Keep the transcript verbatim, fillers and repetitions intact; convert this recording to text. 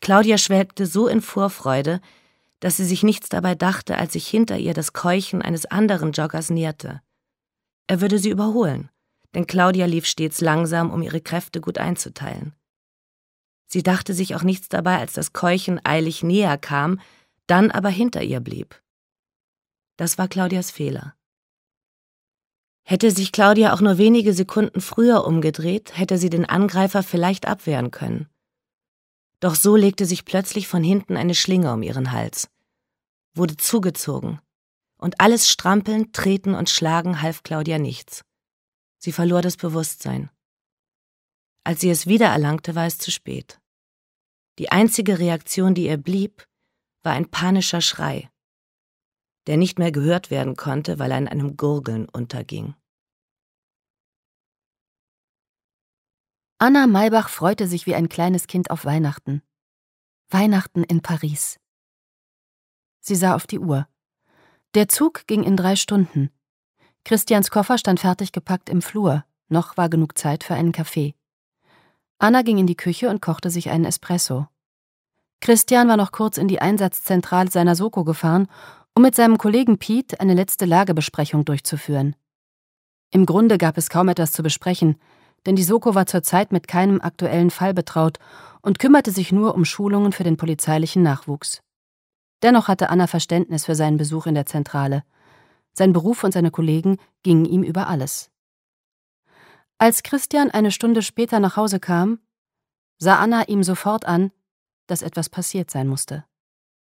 Claudia schwelgte so in Vorfreude, dass sie sich nichts dabei dachte, als sich hinter ihr das Keuchen eines anderen Joggers näherte. Er würde sie überholen, denn Claudia lief stets langsam, um ihre Kräfte gut einzuteilen. Sie dachte sich auch nichts dabei, als das Keuchen eilig näher kam, dann aber hinter ihr blieb. Das war Claudias Fehler. Hätte sich Claudia auch nur wenige Sekunden früher umgedreht, hätte sie den Angreifer vielleicht abwehren können. Doch so legte sich plötzlich von hinten eine Schlinge um ihren Hals, wurde zugezogen, und alles Strampeln, Treten und Schlagen half Claudia nichts. Sie verlor das Bewusstsein. Als sie es wiedererlangte, war es zu spät. Die einzige Reaktion, die ihr blieb, war ein panischer Schrei, der nicht mehr gehört werden konnte, weil er in einem Gurgeln unterging. Anna Maybach freute sich wie ein kleines Kind auf Weihnachten. Weihnachten in Paris. Sie sah auf die Uhr. Der Zug ging in drei Stunden. Christians Koffer stand fertig gepackt im Flur. Noch war genug Zeit für einen Kaffee. Anna ging in die Küche und kochte sich einen Espresso. Christian war noch kurz in die Einsatzzentrale seiner Soko gefahren, um mit seinem Kollegen Piet eine letzte Lagebesprechung durchzuführen. Im Grunde gab es kaum etwas zu besprechen, denn die Soko war zurzeit mit keinem aktuellen Fall betraut und kümmerte sich nur um Schulungen für den polizeilichen Nachwuchs. Dennoch hatte Anna Verständnis für seinen Besuch in der Zentrale. Sein Beruf und seine Kollegen gingen ihm über alles. Als Christian eine Stunde später nach Hause kam, sah Anna ihm sofort an, dass etwas passiert sein musste.